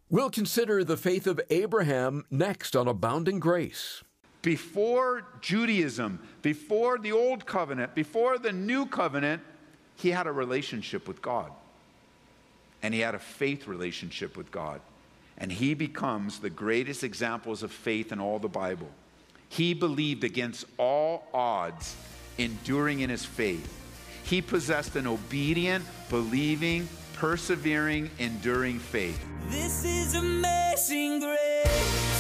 We'll consider the faith of Abraham next on Abounding Grace. Before Judaism, before the Old Covenant, before the New Covenant, he had a relationship with God. And he had a faith relationship with God. And he becomes the greatest examples of faith in all the Bible. He believed against all odds, enduring in his faith. He possessed an obedient, believing, persevering, enduring faith. This is amazing grace.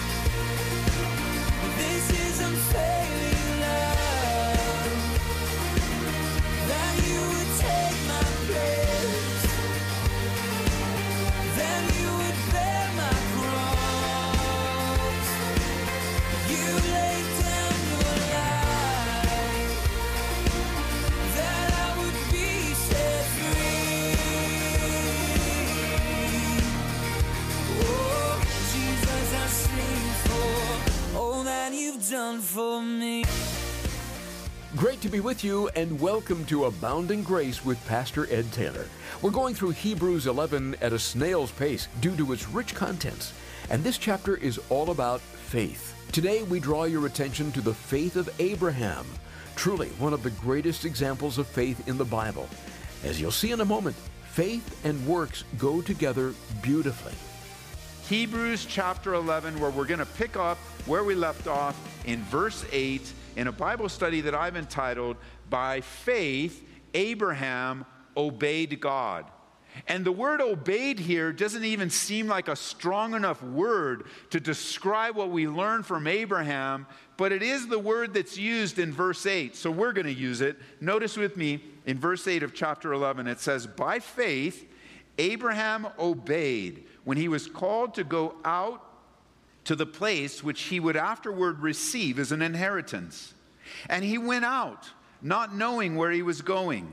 This is unfailing love. That you would take my place. Then you would bear my cross. You laid down your life. That I would be set free. Oh, Jesus, I sing for all that you've done for me. Great to be with you, and welcome to Abounding Grace with Pastor Ed Taylor. We're going through Hebrews 11 at a snail's pace due to its rich contents, and this chapter is all about faith. Today we draw your attention to the faith of Abraham, truly one of the greatest examples of faith in the Bible. As you'll see in a moment, faith and works go together beautifully. Hebrews chapter 11, where we're going to pick up where we left off in verse 8 in a Bible study that I've entitled, By Faith, Abraham Obeyed God. And the word obeyed here doesn't even seem like a strong enough word to describe what we learn from Abraham, but it is the word that's used in verse 8, so we're going to use it. Notice with me in verse 8 of chapter 11, it says, By faith, Abraham obeyed when he was called to go out to the place which he would afterward receive as an inheritance. And he went out, not knowing where he was going.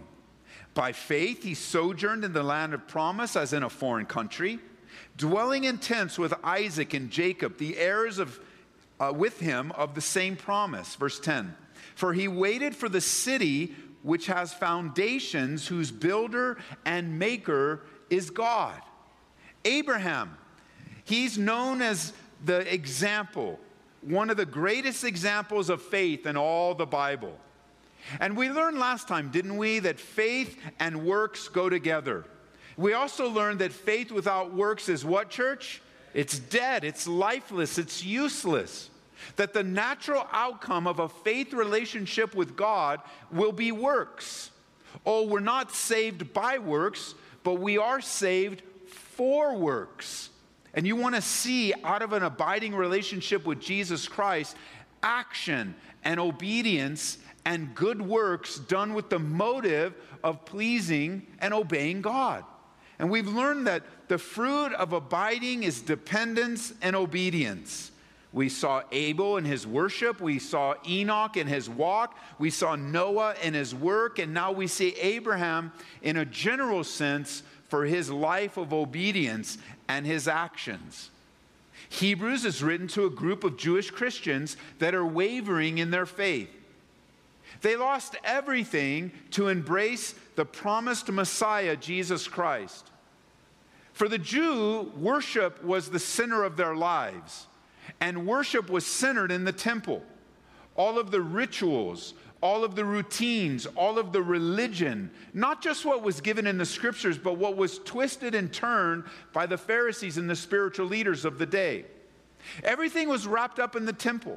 By faith he sojourned in the land of promise as in a foreign country, dwelling in tents with Isaac and Jacob, the heirs with him of the same promise. Verse 10, for he waited for the city which has foundations, whose builder and maker is God. Abraham, he's known as the example, one of the greatest examples of faith in all the Bible. And we learned last time, didn't we, that faith and works go together. We also learned that faith without works is what, church? It's dead, it's lifeless, it's useless. That the natural outcome of a faith relationship with God will be works. Oh, we're not saved by works, but we are saved for works. And you want to see out of an abiding relationship with Jesus Christ, action and obedience and good works done with the motive of pleasing and obeying God. And we've learned that the fruit of abiding is dependence and obedience. We saw Abel in his worship, we saw Enoch in his walk, we saw Noah in his work, and now we see Abraham in a general sense for his life of obedience and his actions. Hebrews is written to a group of Jewish Christians that are wavering in their faith. They lost everything to embrace the promised Messiah, Jesus Christ. For the Jew, worship was the center of their lives, and worship was centered in the temple. All of the rituals, all of the routines, all of the religion, not just what was given in the scriptures, but what was twisted and turned by the Pharisees and the spiritual leaders of the day. Everything was wrapped up in the temple.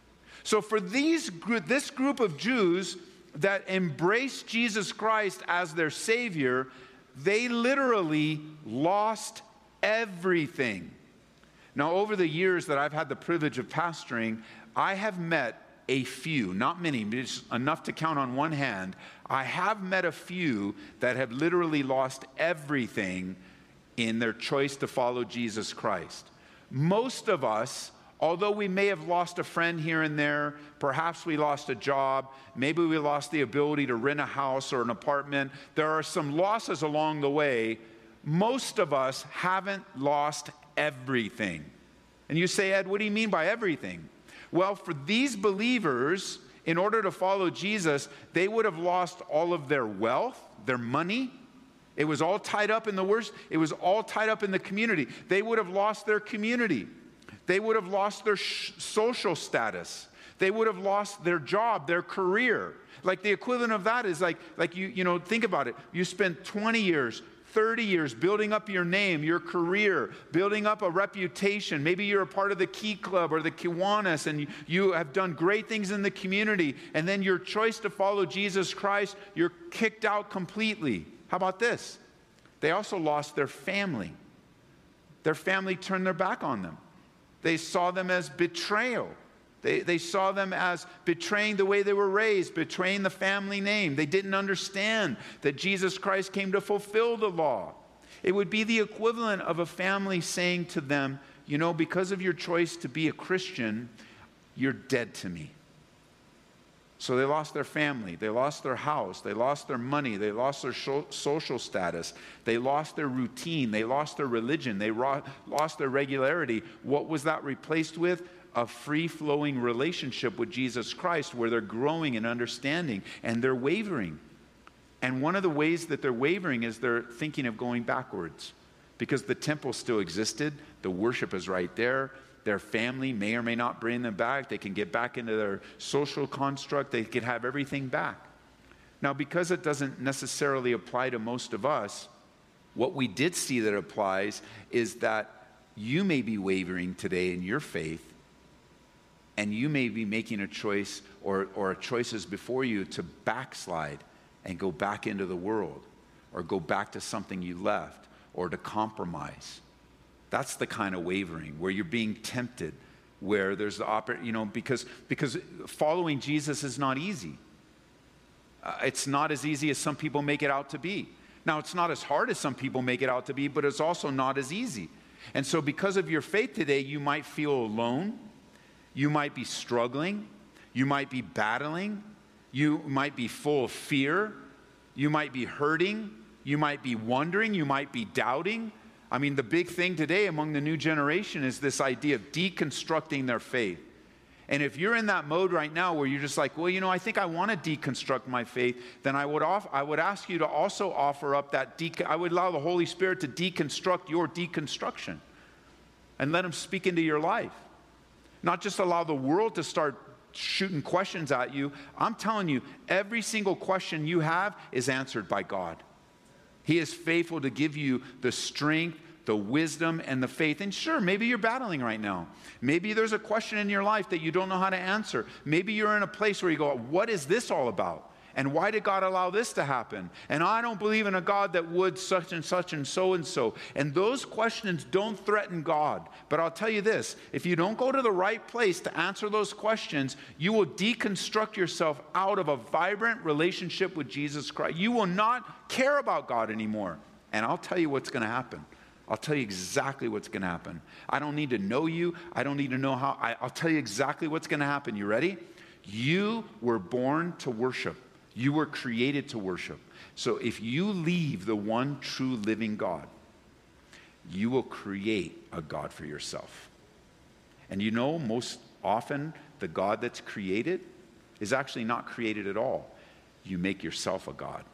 So for this group of Jews that embraced Jesus Christ as their Savior, they literally lost everything. Now, over the years that I've had the privilege of pastoring, I have met a few, not many, but it's enough to count on one hand. I have met a few that have literally lost everything in their choice to follow Jesus Christ. Most of us, although we may have lost a friend here and there, perhaps we lost a job, maybe we lost the ability to rent a house or an apartment, there are some losses along the way. Most of us haven't lost everything. And you say, Ed, what do you mean by everything? Well, for these believers, in order to follow Jesus, they would have lost all of their wealth, their money, It was all tied up in the worst. It was all tied up in the community. They would have lost their community. They would have lost their social status. They would have lost their job, their career. Like the equivalent of that is like you think about it. You spent 20 years, 30 years building up your name, your career, building up a reputation. Maybe you're a part of the Key Club or the Kiwanis, and you have done great things in the community. And then your choice to follow Jesus Christ, you're kicked out completely. How about this? They also lost their family. Their family turned their back on them. They saw them as betrayal. They saw them as betraying the way they were raised, betraying the family name. They didn't understand that Jesus Christ came to fulfill the law. It would be the equivalent of a family saying to them, because of your choice to be a Christian, you're dead to me. So they lost their family, they lost their house, they lost their money, they lost their social status, they lost their routine, they lost their religion, they lost their regularity. What was that replaced with? A free-flowing relationship with Jesus Christ where they're growing in understanding and they're wavering. And one of the ways that they're wavering is they're thinking of going backwards because the temple still existed, the worship is right there. Their family may or may not bring them back. They can get back into their social construct. They can have everything back. Now, because it doesn't necessarily apply to most of us, what we did see that applies is that you may be wavering today in your faith, and you may be making a choice or choices before you to backslide and go back into the world or go back to something you left or to compromise. That's the kind of wavering where you're being tempted, where there's the because following Jesus is not easy. It's not as easy as some people make it out to be. Now, it's not as hard as some people make it out to be, but it's also not as easy. And so because of your faith today, you might feel alone. You might be struggling. You might be battling. You might be full of fear. You might be hurting. You might be wondering. You might be doubting. I mean, the big thing today among the new generation is this idea of deconstructing their faith. And if you're in that mode right now where you're just like, well, I think I want to deconstruct my faith, then I would ask you to also offer up that I would allow the Holy Spirit to deconstruct your deconstruction and let Him speak into your life. Not just allow the world to start shooting questions at you. I'm telling you, every single question you have is answered by God. He is faithful to give you the strength, the wisdom, and the faith. And sure, maybe you're battling right now. Maybe there's a question in your life that you don't know how to answer. Maybe you're in a place where you go, what is this all about? And why did God allow this to happen? And I don't believe in a God that would such and such and so and so. And those questions don't threaten God. But I'll tell you this, if you don't go to the right place to answer those questions, you will deconstruct yourself out of a vibrant relationship with Jesus Christ. You will not care about God anymore. And I'll tell you what's going to happen. I'll tell you exactly what's going to happen. I don't need to know you. I don't need to know how. I'll tell you exactly what's going to happen. You ready? You were born to worship. You were created to worship. So if you leave the one true living God, you will create a God for yourself. And most often the God that's created is actually not created at all. You make yourself a God.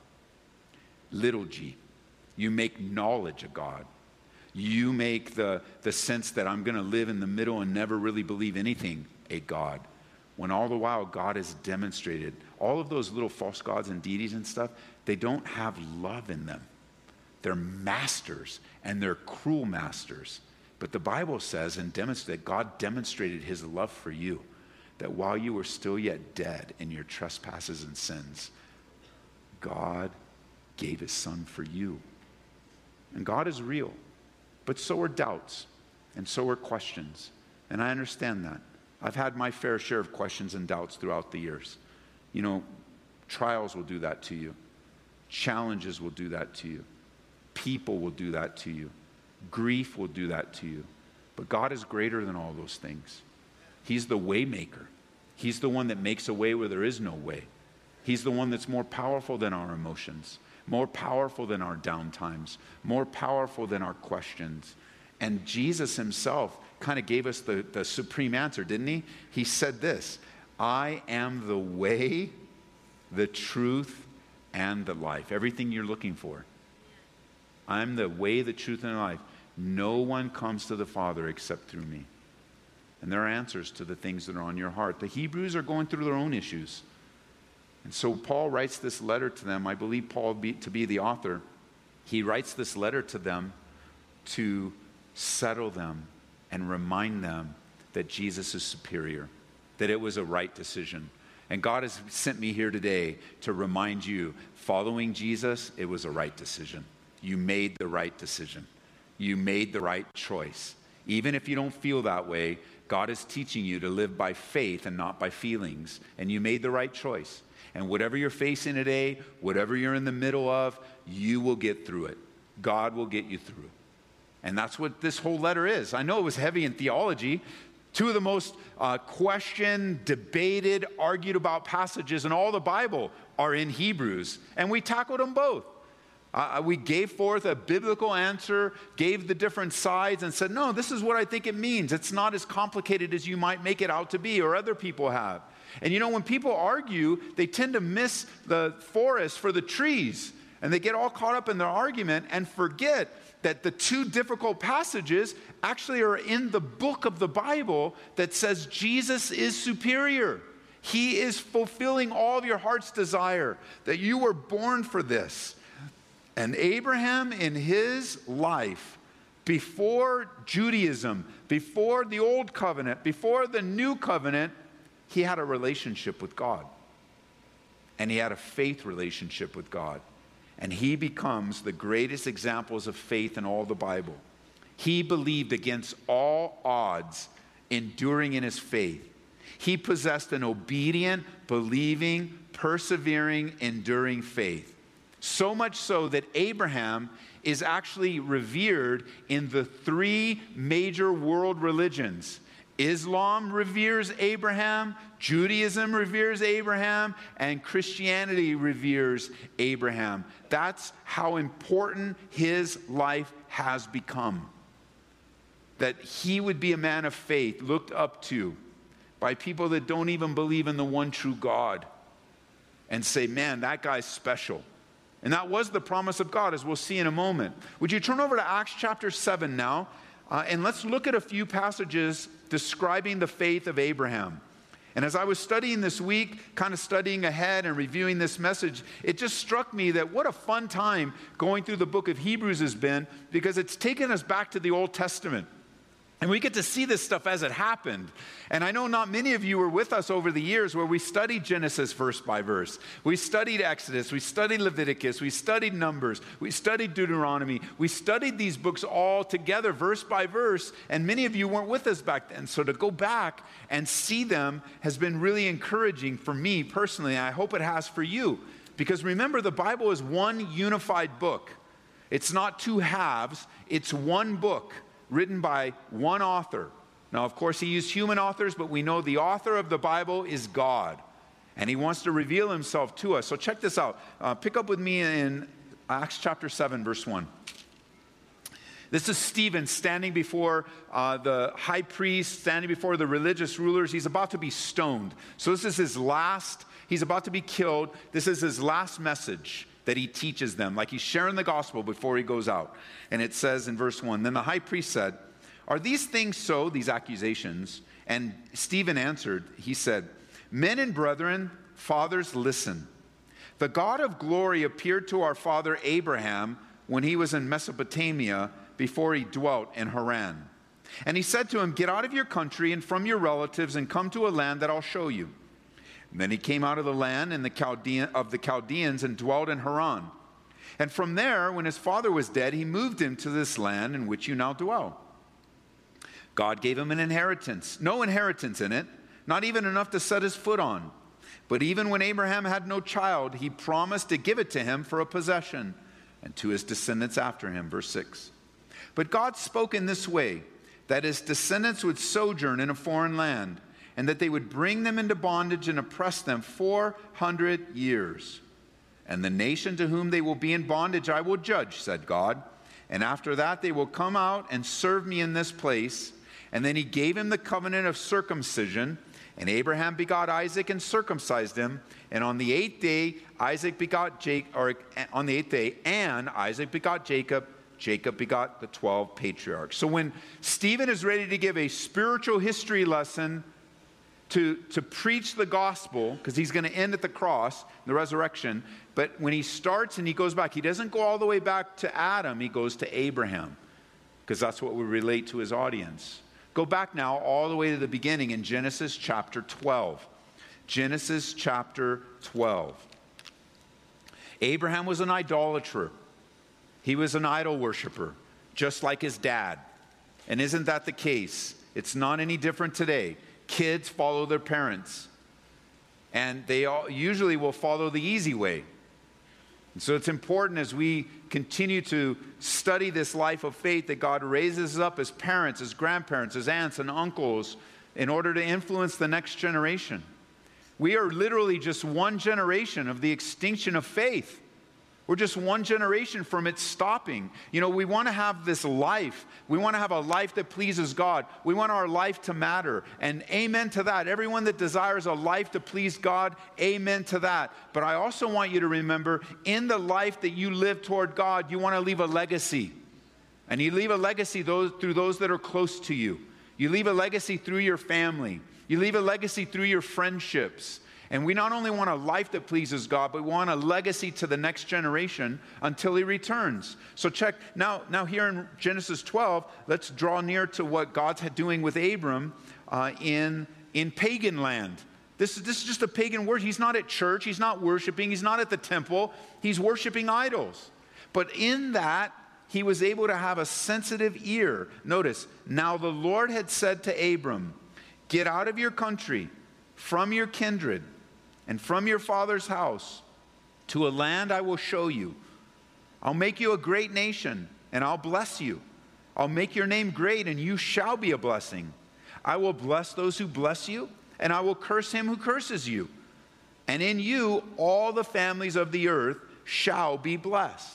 Little g. You make knowledge a God. You make the sense that I'm going to live in the middle and never really believe anything a God. When all the while God has demonstrated all of those little false gods and deities and stuff, they don't have love in them. They're masters, and they're cruel masters. But the Bible says and demonstrates that God demonstrated His love for you, that while you were still yet dead in your trespasses and sins, God gave His Son for you. And God is real, but so are doubts, and so are questions. And I understand that. I've had my fair share of questions and doubts throughout the years. Trials will do that to you. Challenges will do that to you. People will do that to you. Grief will do that to you. But God is greater than all those things. He's the way maker. He's the one that makes a way where there is no way. He's the one that's more powerful than our emotions, more powerful than our downtimes, more powerful than our questions. And Jesus Himself kind of gave us the supreme answer, didn't He? He said this, I am the way, the truth, and the life. Everything you're looking for. I'm the way, the truth, and the life. No one comes to the Father except through me. And there are answers to the things that are on your heart. The Hebrews are going through their own issues. And so Paul writes this letter to them. I believe Paul to be the author. He writes this letter to them to settle them and remind them that Jesus is superior, that it was a right decision. And God has sent me here today to remind you, following Jesus, it was a right decision. You made the right decision. You made the right choice. Even if you don't feel that way, God is teaching you to live by faith and not by feelings. And you made the right choice. And whatever you're facing today, whatever you're in the middle of, you will get through it. God will get you through. And that's what this whole letter is. I know it was heavy in theology. Two of the most questioned, debated, argued about passages in all the Bible are in Hebrews. And we tackled them both. We gave forth a biblical answer, gave the different sides, and said, no, this is what I think it means. It's not as complicated as you might make it out to be, or other people have. And you know, when people argue, they tend to miss the forest for the trees. And they get all caught up in their argument and forget that the two difficult passages actually are in the book of the Bible that says Jesus is superior. He is fulfilling all of your heart's desire, that you were born for this. And Abraham in his life, before Judaism, before the old covenant, before the new covenant, he had a relationship with God. And he had a faith relationship with God. And he becomes the greatest examples of faith in all the Bible. He believed against all odds, enduring in his faith. He possessed an obedient, believing, persevering, enduring faith. So much so that Abraham is actually revered in the three major world religions. Islam reveres Abraham, Judaism reveres Abraham, and Christianity reveres Abraham. That's how important his life has become. That he would be a man of faith, looked up to by people that don't even believe in the one true God, and say, man, that guy's special. And that was the promise of God, as we'll see in a moment. Would you turn over to Acts chapter 7 now? And let's look at a few passages describing the faith of Abraham. And as I was studying this week, kind of studying ahead and reviewing this message, it just struck me that what a fun time going through the book of Hebrews has been, because it's taken us back to the Old Testament. And we get to see this stuff as it happened. And I know not many of you were with us over the years where we studied Genesis verse by verse. We studied Exodus. We studied Leviticus. We studied Numbers. We studied Deuteronomy. We studied these books all together, verse by verse. And many of you weren't with us back then. So to go back and see them has been really encouraging for me personally. And I hope it has for you. Because remember, the Bible is one unified book. It's not two halves. It's one book, written by one author. Now, of course, he used human authors, but we know the author of the Bible is God. And he wants to reveal himself to us. So check this out. Pick up with me in Acts chapter 7, verse 1. This is Stephen standing before the high priest, standing before the religious rulers. He's about to be stoned. So this is his last, he's about to be killed. This is his last message that he teaches them, like he's sharing the gospel before he goes out. And it says in verse 1, then the high priest said, are these things so, these accusations? And Stephen answered, he said, men and brethren, fathers, listen. The God of glory appeared to our father Abraham when he was in Mesopotamia, before he dwelt in Haran. And he said to him, get out of your country and from your relatives and come to a land that I'll show you. And then he came out of the land of the Chaldeans and dwelt in Haran. And from there, when his father was dead, he moved him to this land in which you now dwell. God gave him an inheritance, no inheritance in it, not even enough to set his foot on. But even when Abraham had no child, he promised to give it to him for a possession, and to his descendants after him. Verse 6. But God spoke in this way, that his descendants would sojourn in a foreign land, and that they would bring them into bondage and oppress them 400 years. And the nation to whom they will be in bondage I will judge, said God. And after that they will come out and serve me in this place. And then he gave him the covenant of circumcision. And Abraham begot Isaac and circumcised him. And on the eighth day Isaac begot Jacob, Jacob begot the 12 patriarchs. So when Stephen is ready to give a spiritual history lesson to preach the gospel, because he's going to end at the cross, the resurrection, but when he starts and he goes back, he doesn't go all the way back to Adam, he goes to Abraham, because that's what we relate to his audience. Go back now all the way to the beginning in Genesis chapter 12. Genesis chapter 12. Abraham was an idolater. He was an idol worshiper, just like his dad. And isn't that the case? It's not any different today. Kids follow their parents, and they all usually will follow the easy way. And so it's important as we continue to study this life of faith that God raises us up as parents, as grandparents, as aunts and uncles in order to influence the next generation. We are literally just one generation of the extinction of faith. We're just one generation from it stopping. You know, we want to have this life. We want to have a life that pleases God. We want our life to matter. And amen to that. Everyone that desires a life to please God, amen to that. But I also want you to remember, in the life that you live toward God, you want to leave a legacy. And you leave a legacy through those that are close to you. You leave a legacy through your family. You leave a legacy through your friendships. And we not only want a life that pleases God, but we want a legacy to the next generation until he returns. So check, now here in Genesis 12, let's draw near to what God's doing with Abram in pagan land. This is just a pagan worship. He's not at church. He's not worshiping. He's not at the temple. He's worshiping idols. But in that, he was able to have a sensitive ear. Notice, now the Lord had said to Abram, get out of your country, from your kindred, and from your father's house, to a land I will show you. I'll make you a great nation, and I'll bless you. I'll make your name great, and you shall be a blessing. I will bless those who bless you, and I will curse him who curses you. And in you all the families of the earth shall be blessed.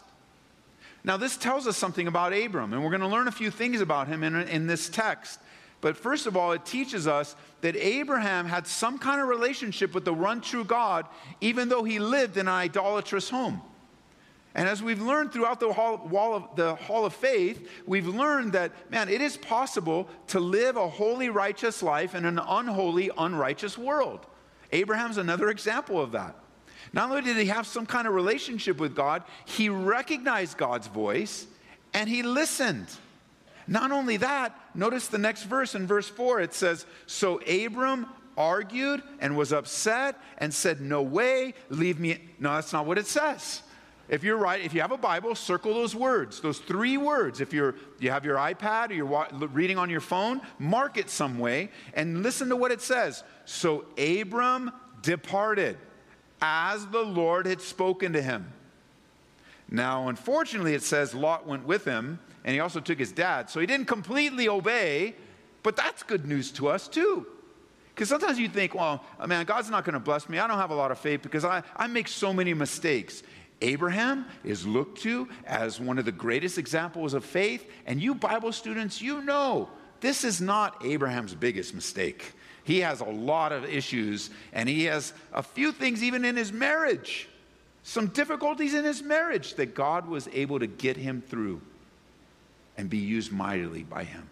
Now this tells us something about Abram, and we're going to learn a few things about him in this text. But first of all, it teaches us that Abraham had some kind of relationship with the one true God, even though he lived in an idolatrous home. And as we've learned throughout the Hall of Faith, we've learned that, man, it is possible to live a holy, righteous life in an unholy, unrighteous world. Abraham's another example of that. Not only did he have some kind of relationship with God, he recognized God's voice and he listened. Not only that, notice the next verse. In verse 4, it says, so Abram argued and was upset and said, no way, leave me. No, that's not what it says. If you have a Bible, circle those words, those 3 words. If you have your iPad or you're reading on your phone, mark it some way and listen to what it says. So Abram departed as the Lord had spoken to him. Now, unfortunately, it says Lot went with him, and he also took his dad. So he didn't completely obey, but that's good news to us too. Because sometimes you think, well, man, God's not going to bless me. I don't have a lot of faith because I make so many mistakes. Abraham is looked to as one of the greatest examples of faith. And you Bible students, you know, this is not Abraham's biggest mistake. He has a lot of issues, and he has a few things even in his marriage. Some difficulties in his marriage that God was able to get him through and be used mightily by him.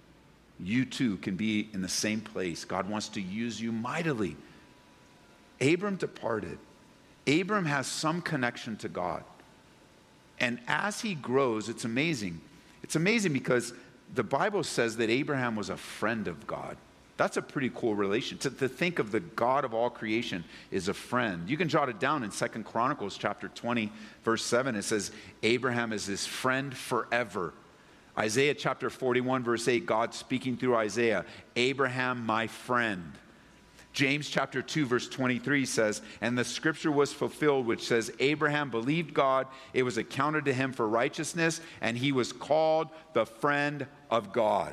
You too can be in the same place. God wants to use you mightily. Abram departed. Abram has some connection to God. And as he grows, it's amazing. It's amazing because the Bible says that Abraham was a friend of God. That's a pretty cool relation. To think of the God of all creation is a friend. You can jot it down in 2 Chronicles chapter 20, verse 7. It says, Abraham is his friend forever. Isaiah chapter 41, verse 8, God speaking through Isaiah, Abraham, my friend. James chapter 2, verse 23 says, and the scripture was fulfilled, which says, Abraham believed God, it was accounted to him for righteousness, and he was called the friend of God.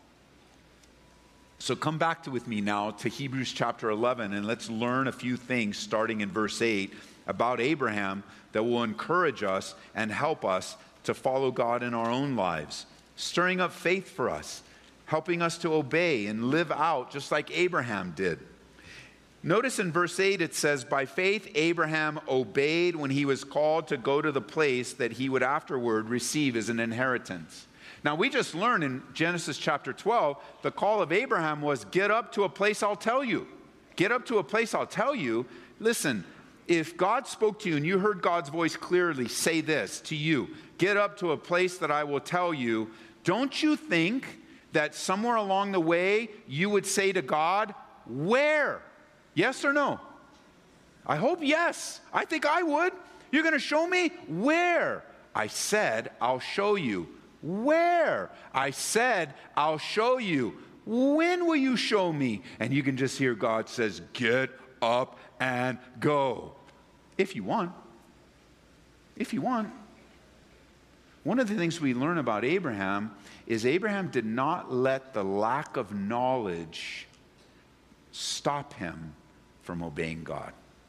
So come back with me now to Hebrews chapter 11, and let's learn a few things starting in verse 8 about Abraham that will encourage us and help us to follow God in our own lives, stirring up faith for us, helping us to obey and live out just like Abraham did. Notice in verse 8 it says, by faith Abraham obeyed when he was called to go to the place that he would afterward receive as an inheritance. Now we just learned in Genesis chapter 12, the call of Abraham was, get up to a place I'll tell you. Get up to a place I'll tell you. Listen, if God spoke to you and you heard God's voice clearly say this to you, get up to a place that I will tell you, don't you think that somewhere along the way you would say to God, where? Yes or no? I hope yes. I think I would. You're going to show me? Where? I said, I'll show you. Where? I said, I'll show you. When will you show me? And you can just hear God says, get up and go. If you want. If you want. One of the things we learn about Abraham is Abraham did not let the lack of knowledge stop him from obeying God.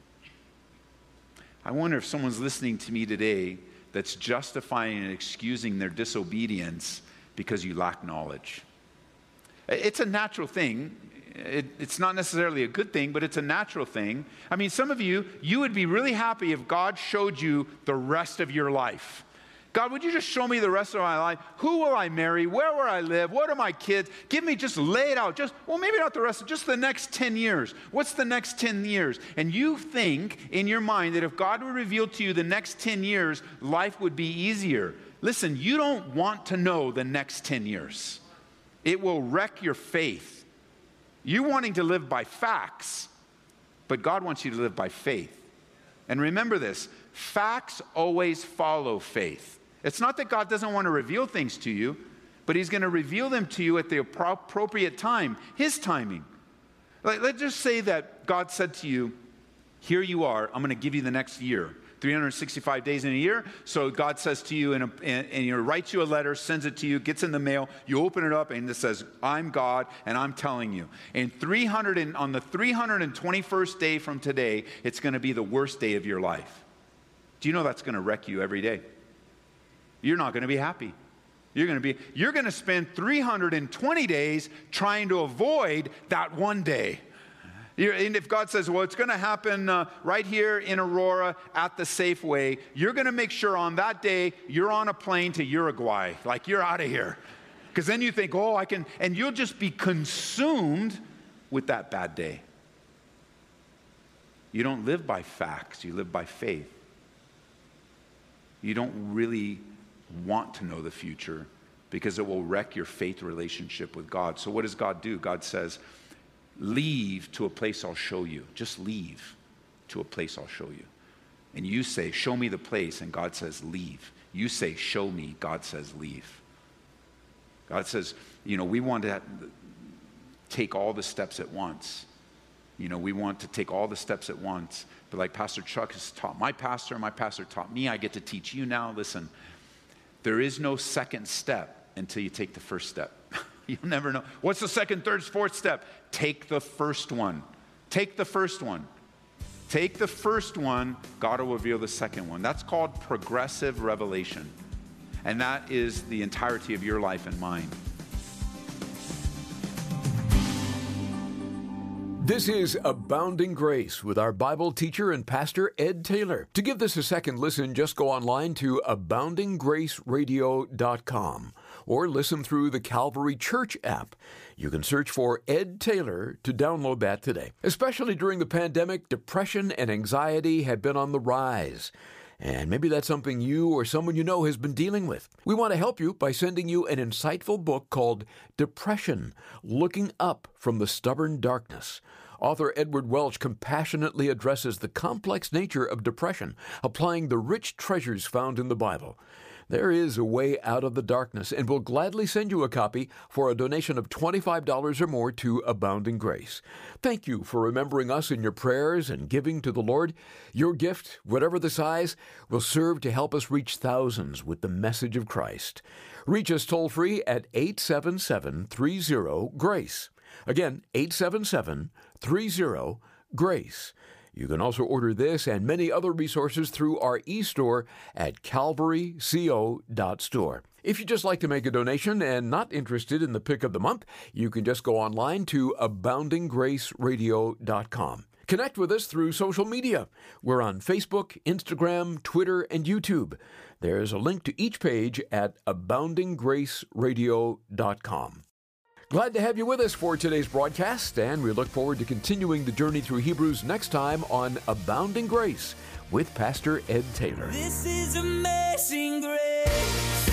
I wonder if someone's listening to me today that's justifying and excusing their disobedience because you lack knowledge. It's a natural thing. It's not necessarily a good thing, but it's a natural thing. I mean, some of you would be really happy if God showed you the rest of your life. God, would you just show me the rest of my life? Who will I marry? Where will I live? What are my kids? Give me, just lay it out. Well, maybe not the rest, just the next 10 years. What's the next 10 years? And you think in your mind that if God would reveal to you the next 10 years, life would be easier. Listen, you don't want to know the next 10 years. It will wreck your faith. You wanting to live by facts, but God wants you to live by faith. And remember this, facts always follow faith. It's not that God doesn't want to reveal things to you, but he's going to reveal them to you at the appropriate time, his timing. Let's just say that God said to you, here you are, I'm going to give you the next year, 365 days in a year. So God says to you, and he writes you a letter, sends it to you, gets in the mail, you open it up, and it says, I'm God, and I'm telling you. And on the 321st day from today, it's going to be the worst day of your life. Do you know that's going to wreck you every day? You're not going to be happy. You're going to spend 320 days trying to avoid that one day. And if God says, well, it's going to happen right here in Aurora at the Safeway, you're going to make sure on that day you're on a plane to Uruguay, like you're out of here. Because then you think, oh, I can, and you'll just be consumed with that bad day. You don't live by facts, you live by faith. You don't really want to know the future because it will wreck your faith relationship with God. So what does God do? God says, leave to a place I'll show you. Just leave to a place I'll show you. And you say, show me the place, and God says, leave. You say, show me, God says, leave. God says, we want to take all the steps at once. We want to take all the steps at once. But like Pastor Chuck has taught my pastor taught me, I get to teach you now. Listen, there is no second step until you take the first step. You'll never know. What's the second, third, fourth step? Take the first one. Take the first one. Take the first one, God will reveal the second one. That's called progressive revelation. And that is the entirety of your life and mine. This is Abounding Grace with our Bible teacher and pastor, Ed Taylor. To give this a second listen, just go online to aboundinggraceradio.com or listen through the Calvary Church app. You can search for Ed Taylor to download that today. Especially during the pandemic, depression and anxiety have been on the rise. And maybe that's something you or someone you know has been dealing with. We want to help you by sending you an insightful book called Depression, Looking Up from the Stubborn Darkness. Author Edward Welch compassionately addresses the complex nature of depression, applying the rich treasures found in the Bible. There is a way out of the darkness, and we'll gladly send you a copy for a donation of $25 or more to Abounding Grace. Thank you for remembering us in your prayers and giving to the Lord. Your gift, whatever the size, will serve to help us reach thousands with the message of Christ. Reach us toll-free at 877-30-GRACE. Again, 877-30-GRACE. You can also order this and many other resources through our e-store at calvaryco.store. If you'd just like to make a donation and not interested in the pick of the month, you can just go online to aboundinggraceradio.com. Connect with us through social media. We're on Facebook, Instagram, Twitter, and YouTube. There's a link to each page at aboundinggraceradio.com. Glad to have you with us for today's broadcast, and we look forward to continuing the journey through Hebrews next time on Abounding Grace with Pastor Ed Taylor. This is amazing grace.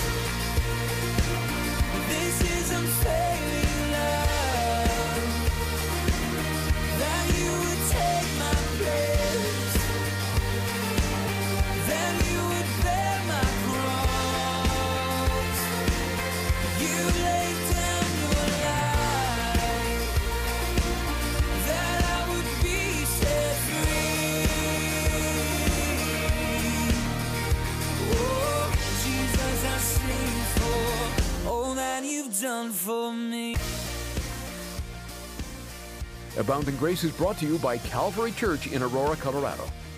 This is unfailing love. That you would take my place. Then you would bear my cross. You laid down your life. That I would be set free. Oh, Jesus, I sing for all that you've done for me. Abounding Grace is brought to you by Calvary Church in Aurora, Colorado.